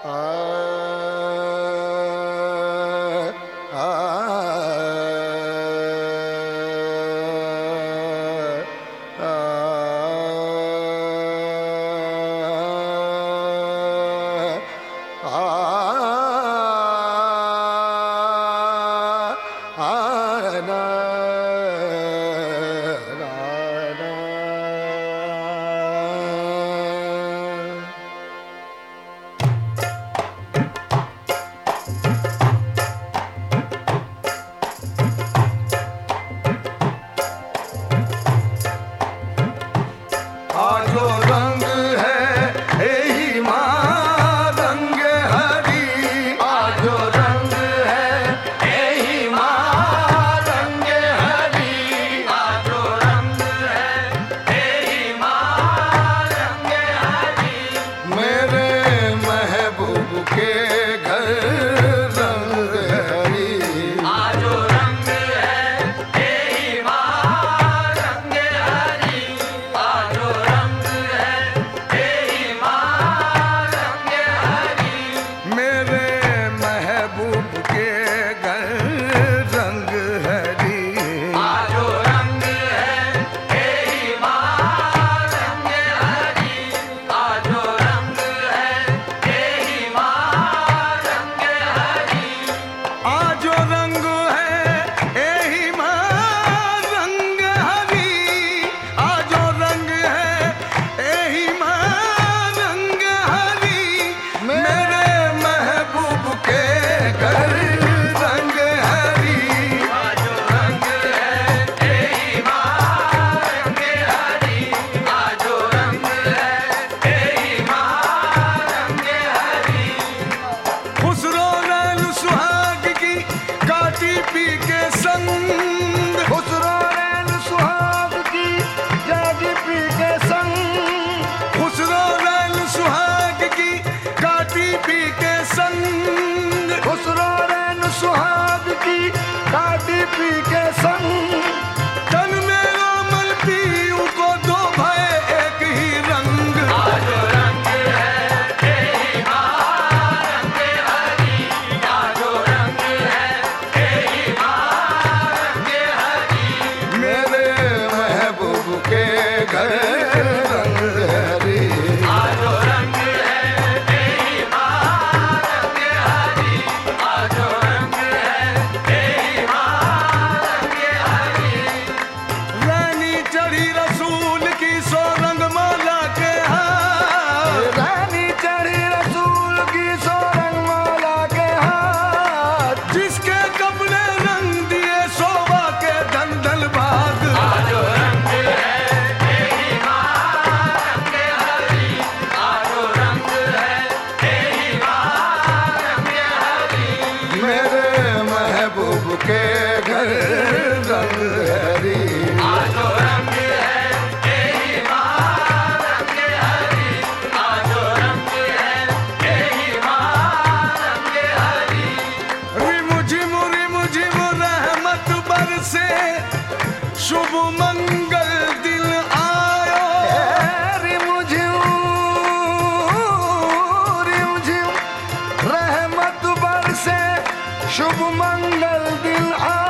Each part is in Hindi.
शुभ मंगल दिन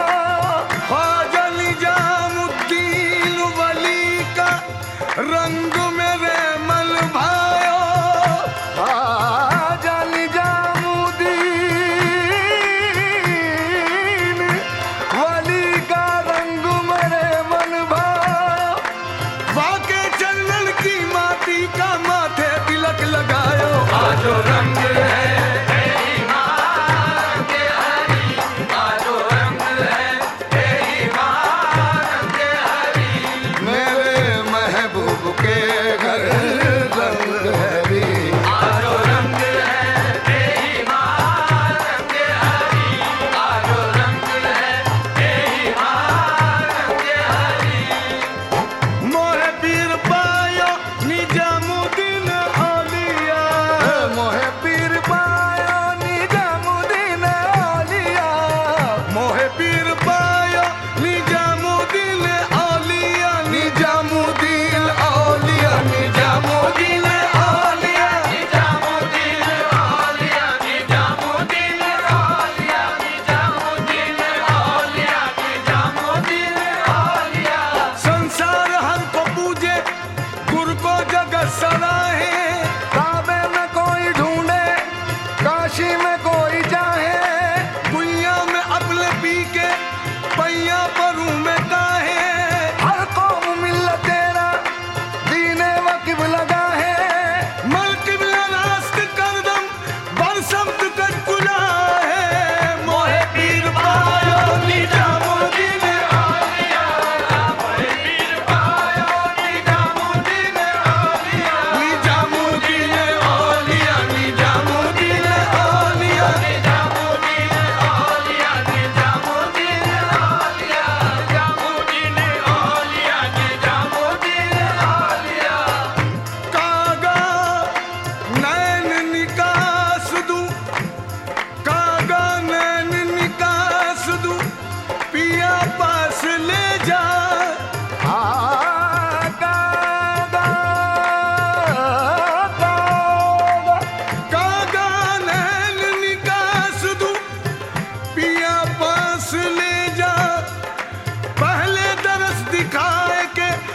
ख्वाजा निजामुद्दीन वली का रंग मेरे मल भायो। ख्वाजा निजामुद्दीन वली का रंग मेरे मल भायो। वाके चंदन की माटी का माथे तिलक लगायो। आज रंग है के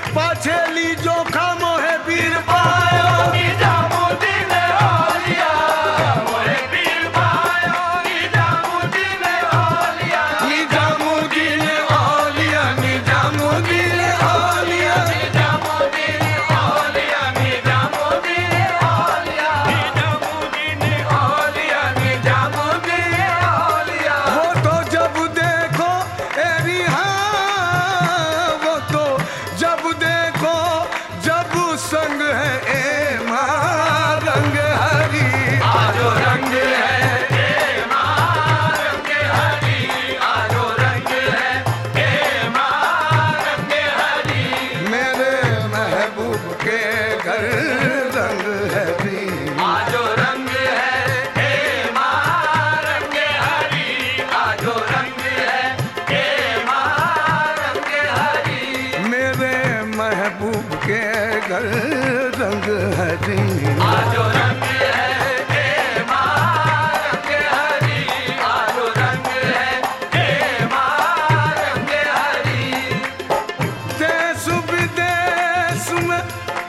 पाछेली जोखा मोहे पीर पायो निजामुद्दीन औलिया मोहे पीर पायो निजामुद्दीन औलिया निजामुद्दीन औलिया निजामुद्दीन औलिया निजामुद्दीन औलिया निजामुद्दीन औलिया निजामुद्दीन औलिया निजामुद्दीन औलिया वो तो जब देखो एरिहा वो तो जब देखो जब संग है ए मां रंग हरी आजो रंग है ए मां रंग हरी आजो रंग है ए मां रंग हरी मेरे महबूब के घर रंग हरी आजो रंग है ए मां रंग हरी आजो रंग है ए मां रंग हरी मेरे महबूब के घर रंग हरी आजो रंग है ए मां रंग हरी आजो रंग है ए मां रंग हरी देश विदेश में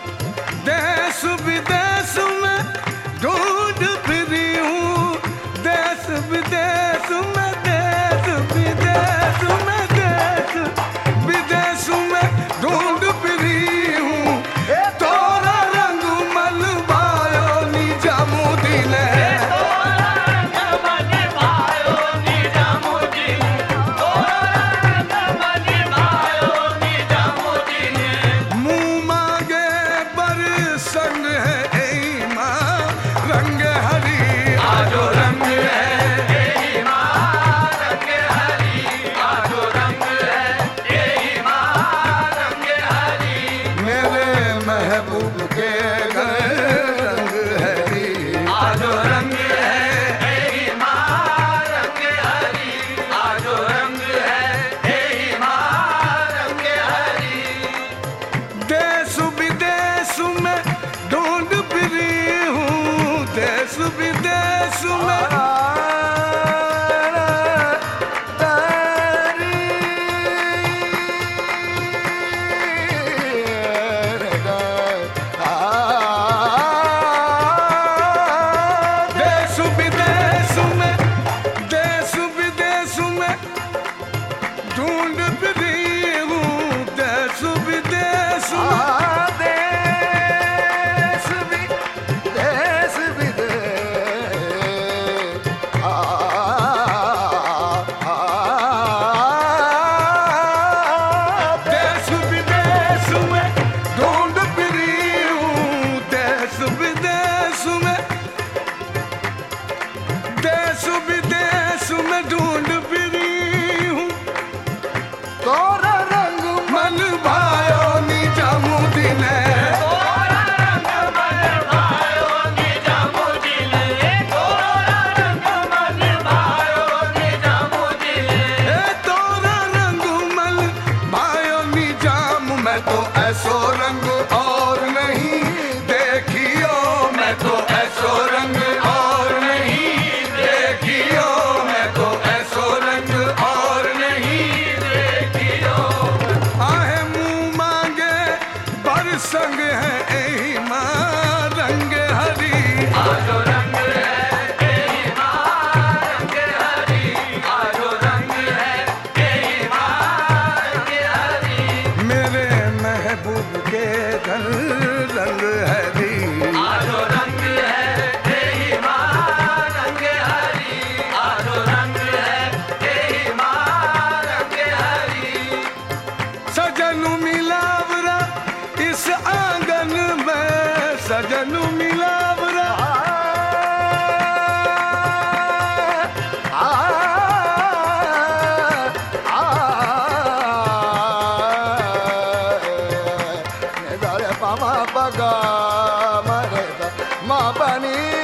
ढूंढ फिरी हूँ देश विदेश में ढूंढ फिरी हूँ तोरा रंग मन भायो निजामुद्दीन मुँह मांगे बर संग है ए मां रंग हरी आजो रंग है ए मां रंग हरी आजो रंग है ए मां रंग हरी मेरे महबूब के घर रंग हरी आजो रंग है ए मां रंग हरी आजो रंग है ए मां रंग हरी देश विदेश में ढूंढ फिरी हूँ देश विदेश में देश विदेश में ढूंढ फिरी हूँ देश विदेश देश विदेश में ढूंढ फिरी हूँ देश विदेश में ढूंढ फिरी हूँ तोरा रंग मन भायो निजामुद्दीन तोरा रंग मन भायो निजामुद्दीन तोरा रंग मन भायो निजामुद्दीन तोरा रंग मन भायो निजाम मैं तो ऐसो रंग और नहीं देखियो मैं तो ऐसो रंग और नहीं देखियो मैं तो ऐसो रंग और नहीं देखियो आहे मुँह मांगे बर संग है ए मां रंग हरी आजो रंग है ए मां रंग हरी आजो रंग है ए मां रंग हरी मेरे महबूब के घर रंग हरी आजो रंग है ए मां रंग हरी आजो रंग है ए मां रंग हरी सजनु मिलावरा इस आंगन में सजनु मिलावरा पामा पगा मरे मा बनी